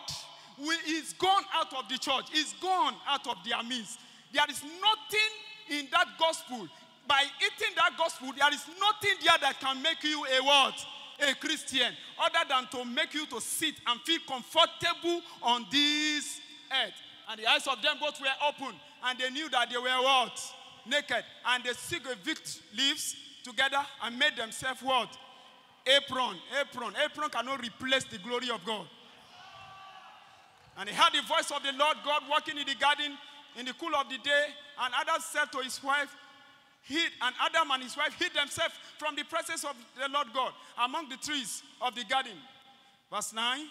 is gone out of the church. It's gone out of their midst. There is nothing in that gospel. By eating that gospel, there is nothing there that can make you a what? A Christian. Other than to make you to sit and feel comfortable on this earth. And the eyes of them both were open. And they knew that they were what? Naked. And they took a fig leaves together and made themselves what? Apron. Apron. Apron cannot replace the glory of God. And he heard the voice of the Lord God walking in the garden in the cool of the day. And Adam said to his wife, hid, and Adam and his wife hid themselves from the presence of the Lord God among the trees of the garden. Verse nine.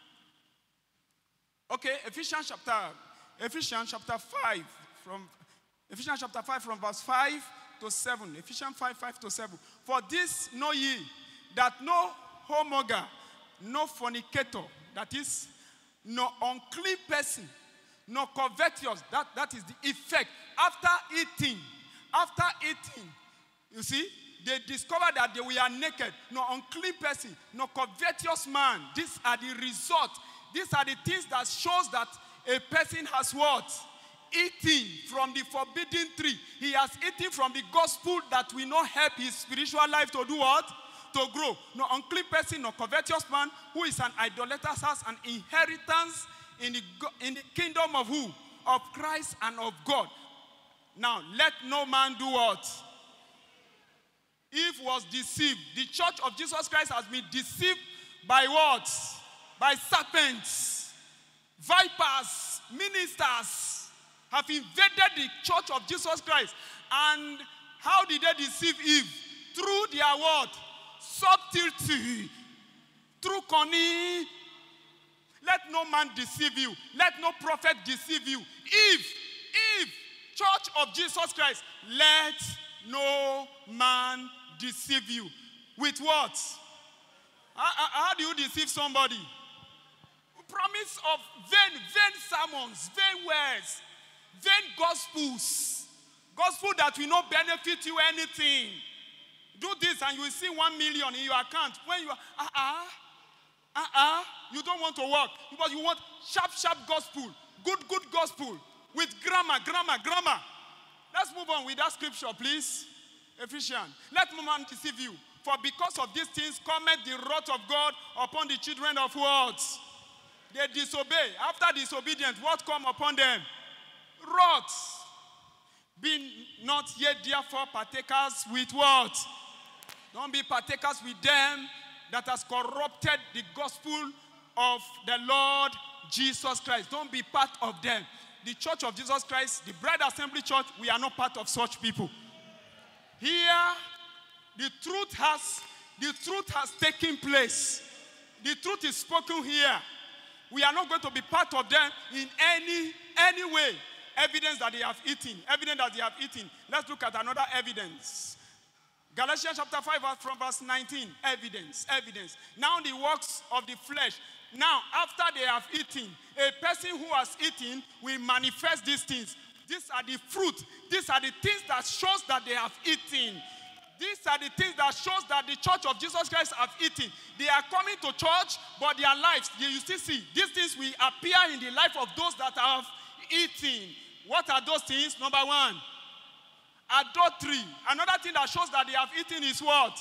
Okay, Ephesians chapter, Ephesians chapter five, from Ephesians chapter five from verse five to seven. Ephesians five, five to seven. For this know ye, that no homonger, no fornicator, that is, no unclean person, no covetous, that, that is the effect. After eating, after eating, you see, they discovered that they were naked. No unclean person, no covetous man. These are the results. These are the things that shows that a person has what? Eating from the forbidden tree. He has eaten from the gospel that will not help his spiritual life to do what? To grow. No unclean person, no covetous man who is an idolater has an inheritance in the, in the kingdom of who? Of Christ and of God. Now, let no man do what? Eve was deceived. The church of Jesus Christ has been deceived by what? By serpents. Vipers, ministers have invaded the church of Jesus Christ. And how did they deceive Eve? Through their what? Subtlety. Through cunning. Let no man deceive you. Let no prophet deceive you. Eve, Eve, church of Jesus Christ, let no man deceive you. With what? How, how do you deceive somebody? Promise of vain, vain sermons, vain words, vain gospels. Gospel that will not benefit you anything. Do this and you will see one million in your account. When you are, uh-uh, uh-uh, you don't want to work. Because you want sharp, sharp gospel. Good, good gospel. With grammar, grammar, grammar. Let's move on with that scripture, please. Ephesians. Let no man deceive you. For because of these things cometh the wrath of God upon the children of what? They disobey. After disobedience, what come upon them? Wrath. Be not yet therefore partakers with what? Don't be partakers with them that has corrupted the gospel of the Lord Jesus Christ. Don't be part of them. The church of Jesus Christ, the Bride Assembly Church, we are not part of such people. Here, the truth has, the truth has taken place. The truth is spoken here. We are not going to be part of them in any, any way. Evidence that they have eaten. Evidence that they have eaten. Let's look at another evidence. Galatians chapter five from verse nineteen. Evidence, evidence. Now the works of the flesh. Now, after they have eaten, a person who has eaten will manifest these things. These are the fruit. These are the things that shows that they have eaten. These are the things that shows that the church of Jesus Christ have eaten. They are coming to church, but their lives, you still see, these things will appear in the life of those that have eaten. What are those things? Number one, adultery. Another thing that shows that they have eaten is what?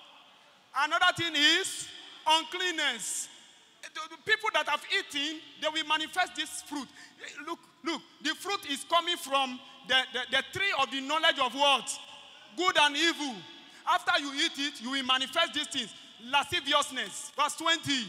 Another thing is uncleanness. The people that have eaten, they will manifest this fruit. Look, look, the fruit is coming from the, the, the tree of the knowledge of what? Good and evil. After you eat it, you will manifest these things. Lasciviousness, verse twenty.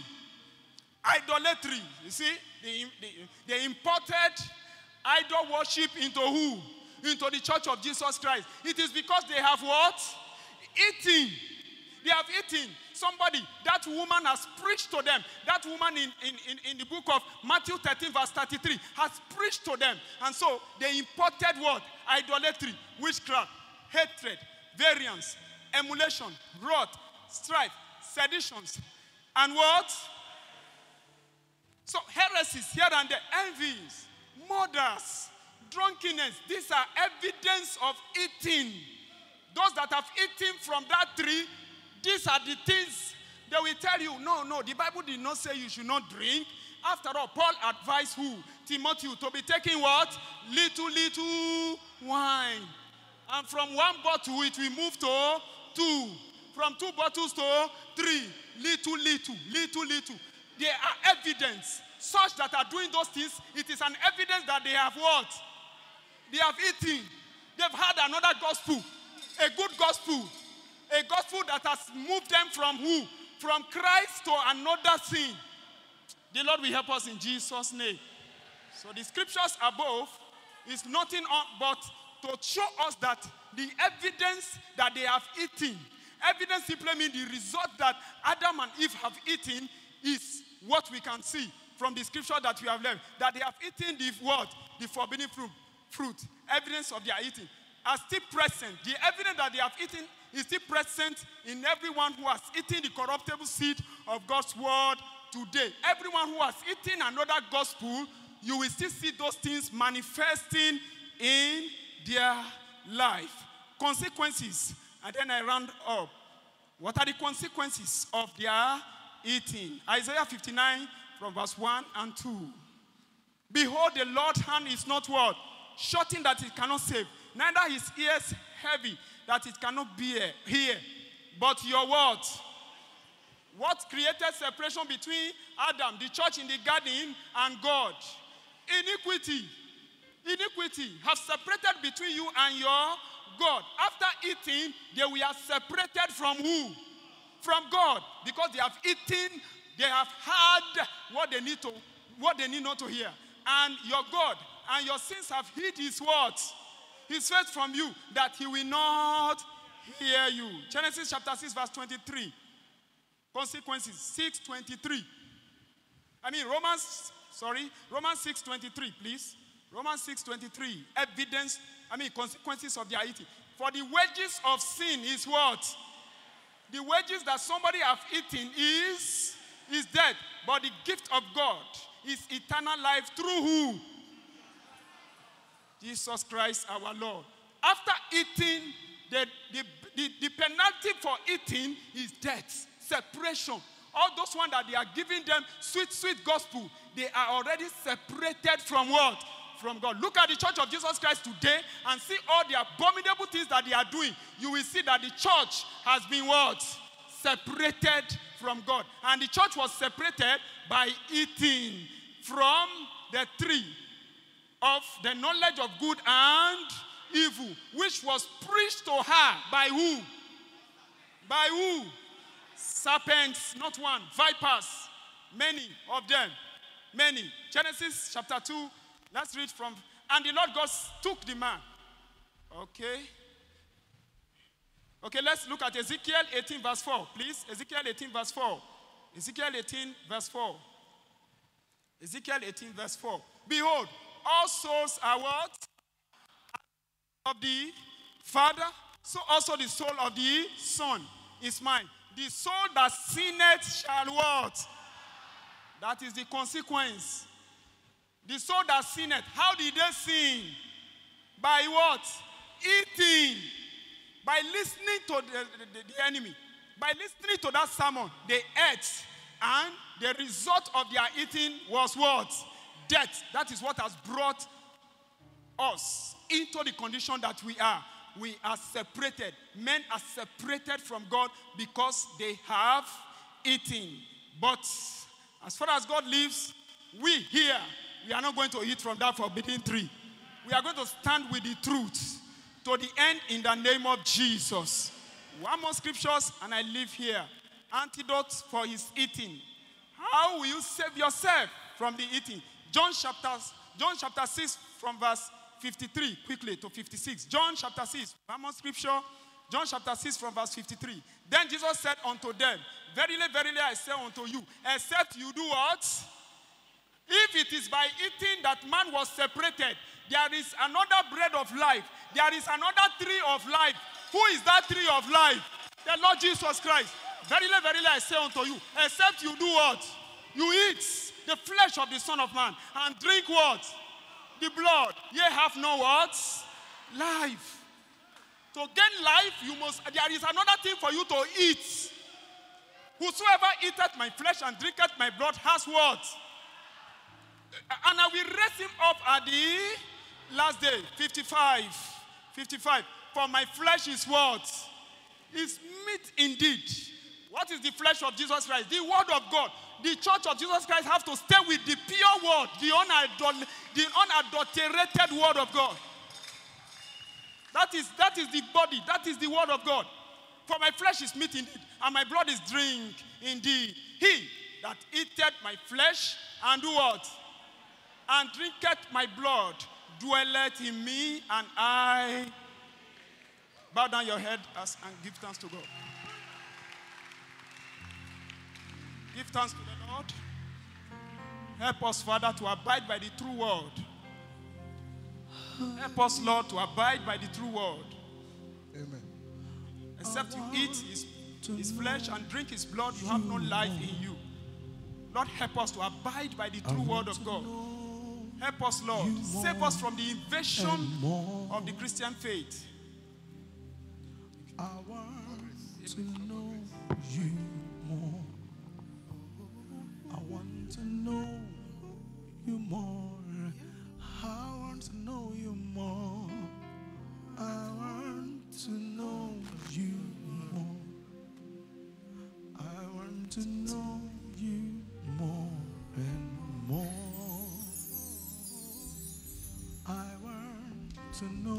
Idolatry. You see, they, they, they imported idol worship into who? Into the church of Jesus Christ. It is because they have what? Eating. They have eaten. Somebody, that woman has preached to them. That woman in, in, in, in the book of Matthew thirteen verse thirty-three has preached to them. And so they imported what? Idolatry, witchcraft, hatred, variance, emulation, wrath, strife, seditions, and what? So heresies here and there, envies, murders, drunkenness. These are evidence of eating. Those that have eaten from that tree, these are the things they will tell you. No, no, the Bible did not say you should not drink. After all, Paul advised who? Timothy to be taking what? Little, little wine. And from one bottle, it will move to two. From two bottles to three. Little, little, little, little. There are evidence. Such that are doing those things, it is an evidence that they have what? They have eaten. They've had another gospel. A good gospel. A gospel that has moved them from who? From Christ to another sin. The Lord will help us in Jesus' name. So the scriptures above is nothing but to show us that the evidence that they have eaten, evidence simply means the result that Adam and Eve have eaten is what we can see from the scripture that we have learned. That they have eaten the what? The forbidden fruit. fruit. Evidence of their eating are still present. The evidence that they have eaten is still present in everyone who has eaten the corruptible seed of God's word today. Everyone who has eaten another gospel, you will still see those things manifesting in their life. Consequences. And then I round up. What are the consequences of their eating? Isaiah fifty-nine from verse one and two. Behold, the Lord's hand is not what? Shortened that it cannot save. Neither his ears heavy that it cannot bear, hear. But your word. What created separation between Adam, the church in the garden, and God? Iniquity. Iniquity have separated between you and your God. After eating, they were separated from who? From God. Because they have eaten, they have heard what they need to, what they need not to hear. And your God and your sins have hid his words, his faith from you, that he will not hear you. Genesis chapter six, verse twenty-three. Consequences, six twenty-three. I mean, Romans, sorry, Romans six twenty-three, please. Romans six twenty-three. Evidence, I mean, consequences of their eating. For the wages of sin is what? The wages that somebody have eaten is, is death. But the gift of God is eternal life through who? Jesus Christ our Lord. After eating, the, the, the, the penalty for eating is death, separation. All those ones that they are giving them sweet, sweet gospel, they are already separated from what? From God. Look at the church of Jesus Christ today and see all the abominable things that they are doing. You will see that the church has been what? Separated from God. And the church was separated by eating from the tree of the knowledge of good and evil, which was preached to her by who? By who? Serpents, not one, vipers, many of them, many. Genesis chapter two, let's read from, and the Lord God took the man. Okay. Okay, let's look at Ezekiel eighteen verse four, please. Ezekiel eighteen verse four. Ezekiel eighteen verse four. Ezekiel eighteen verse four. Behold, all souls are what? Of the Father, so also the soul of the Son is mine. The soul that sinneth shall what? That is the consequence. The soul that sinneth, how did they sin? By what? Eating. By listening to the, the, the enemy. By listening to that sermon, they ate. And the result of their eating was what? Death. That is what has brought us into the condition that we are. We are separated. Men are separated from God because they have eaten. But as far as God lives, we here, we are not going to eat from that forbidden tree. We are going to stand with the truth to the end in the name of Jesus. One more scriptures and I leave here. Antidote for his eating. How will you save yourself from the eating? John chapter, John chapter six from verse fifty-three, quickly to fifty-six. John chapter six, one more scripture. John chapter six from verse fifty-three. Then Jesus said unto them, verily, verily, I say unto you, except you do what? If it is by eating that man was separated, there is another bread of life. There is another tree of life. Who is that tree of life? The Lord Jesus Christ. Verily, verily, I say unto you, except you do what? You eat the flesh of the Son of Man and drink what? The blood. Ye have no what? Life. To gain life, you must, there is another thing for you to eat. Whosoever eateth my flesh and drinketh my blood has what? And I will raise him up at the last day. fifty-five. fifty-five. For my flesh is what? Is meat indeed. What is the flesh of Jesus Christ? The word of God. The church of Jesus Christ have to stay with the pure word, the, unadul- the unadulterated word of God. That is, that is the body. That is the word of God. For my flesh is meat indeed, and my blood is drink indeed. He that eateth my flesh and do what? And drinketh my blood dwelleth in me, and I. Bow down your head as, and give thanks to God. Give thanks to the Lord. Help us, Father, to abide by the true word. Help us, Lord, to abide by the true word. Amen. Except you eat his, his flesh and drink his blood, you have no life in you. Lord, help us to abide by the true word of God. Help us, Lord. Save us from the invasion of the Christian faith. I want to know you more. I want to know you more. I want to know you more. I want to know you more. I want to know you more and more. I want to know